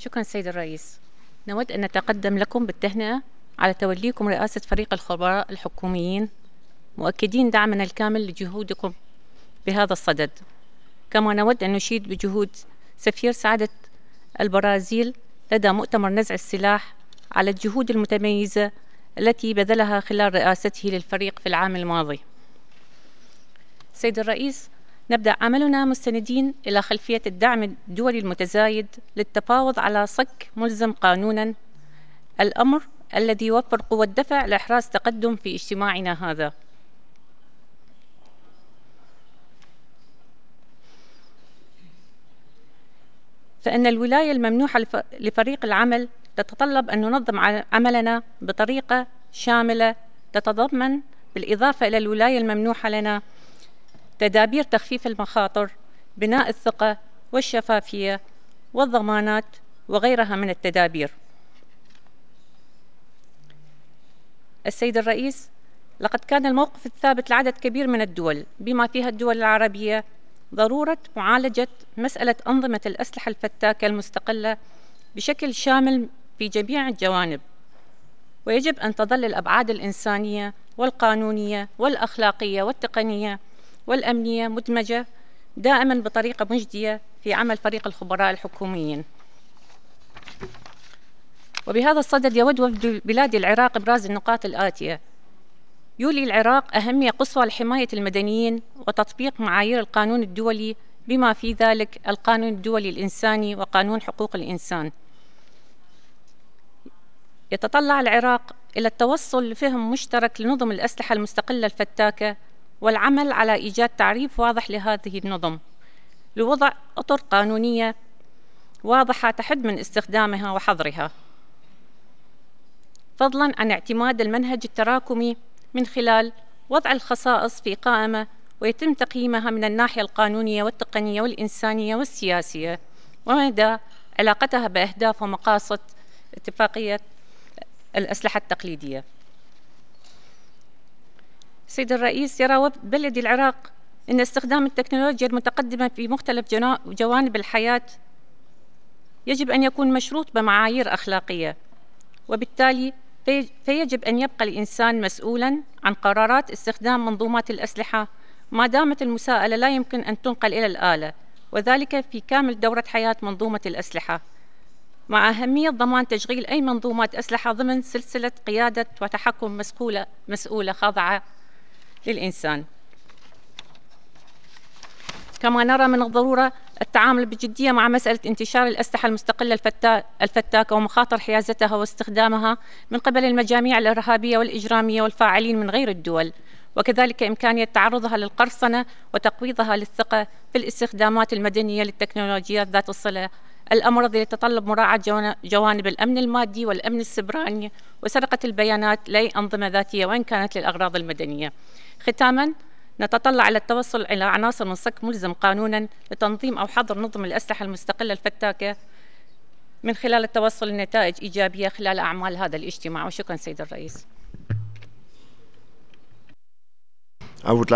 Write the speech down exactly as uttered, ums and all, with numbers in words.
شكرا سيد الرئيس. نود أن نتقدم لكم بالتهنئة على توليكم رئاسة فريق الخبراء الحكوميين، مؤكدين دعمنا الكامل لجهودكم بهذا الصدد. كما نود أن نشيد بجهود سفير سعادة البرازيل لدى مؤتمر نزع السلاح على الجهود المتميزة التي بذلها خلال رئاسته للفريق في العام الماضي. سيد الرئيس، نبدأ عملنا مستندين إلى خلفية الدعم الدولي المتزايد للتفاوض على صك ملزم قانوناً، الأمر الذي يوفر قوة دفع لإحراز تقدم في اجتماعنا هذا. فإن الولاية الممنوحة لفريق العمل تتطلب أن ننظم عملنا بطريقة شاملة تتضمن بالإضافة إلى الولاية الممنوحة لنا تدابير تخفيف المخاطر، بناء الثقة والشفافية والضمانات وغيرها من التدابير. السيد الرئيس، لقد كان الموقف الثابت لعدد كبير من الدول بما فيها الدول العربية ضرورة معالجة مسألة أنظمة الأسلحة الفتاكة المستقلة بشكل شامل في جميع الجوانب، ويجب أن تظل الأبعاد الإنسانية والقانونية والأخلاقية والتقنية والأمنية مدمجة دائما بطريقة مجدية في عمل فريق الخبراء الحكوميين. وبهذا الصدد يود وفد بلاد العراق إبراز النقاط الآتية: يولي العراق أهمية قصوى لحماية المدنيين وتطبيق معايير القانون الدولي بما في ذلك القانون الدولي الإنساني وقانون حقوق الإنسان. يتطلع العراق إلى التوصل لفهم مشترك لنظم الأسلحة المستقلة الفتاكة والعمل على إيجاد تعريف واضح لهذه النظم لوضع أطر قانونية واضحة تحد من استخدامها وحظرها، فضلاً عن اعتماد المنهج التراكمي من خلال وضع الخصائص في قائمة ويتم تقييمها من الناحية القانونية والتقنية والإنسانية والسياسية ومدى علاقتها بأهداف ومقاصد اتفاقية الأسلحة التقليدية. سيد الرئيس، يرى وفد بلد العراق أن استخدام التكنولوجيا المتقدمة في مختلف جوانب الحياة يجب أن يكون مشروط بمعايير أخلاقية، وبالتالي فيجب أن يبقى الإنسان مسؤولاً عن قرارات استخدام منظومات الأسلحة ما دامت المساءلة لا يمكن أن تنقل إلى الآلة، وذلك في كامل دورة حياة منظومة الأسلحة، مع أهمية ضمان تشغيل أي منظومات أسلحة ضمن سلسلة قيادة وتحكم مسؤولة, مسؤولة خاضعة للإنسان. كما نرى من الضرورة التعامل بجدية مع مسألة انتشار الأسلحة المستقلة الفتاكة ومخاطر حيازتها واستخدامها من قبل المجاميع الإرهابية والإجرامية والفاعلين من غير الدول، وكذلك إمكانية تعرضها للقرصنة وتقويضها للثقة في الاستخدامات المدنية للتكنولوجيات ذات الصلة، الأمر الذي يتطلب مراعاة جوانب الأمن المادي والأمن السيبراني وسرقة البيانات لأي أنظمة ذاتية وإن كانت للأغراض المدنية. ختاماً، نتطلع إلى التوصل إلى عناصر من صك ملزم قانوناً لتنظيم أو حظر نظم الأسلحة المستقلة الفتاكة من خلال التوصل لنتائج إيجابية خلال أعمال هذا الاجتماع. وشكراً سيد الرئيس.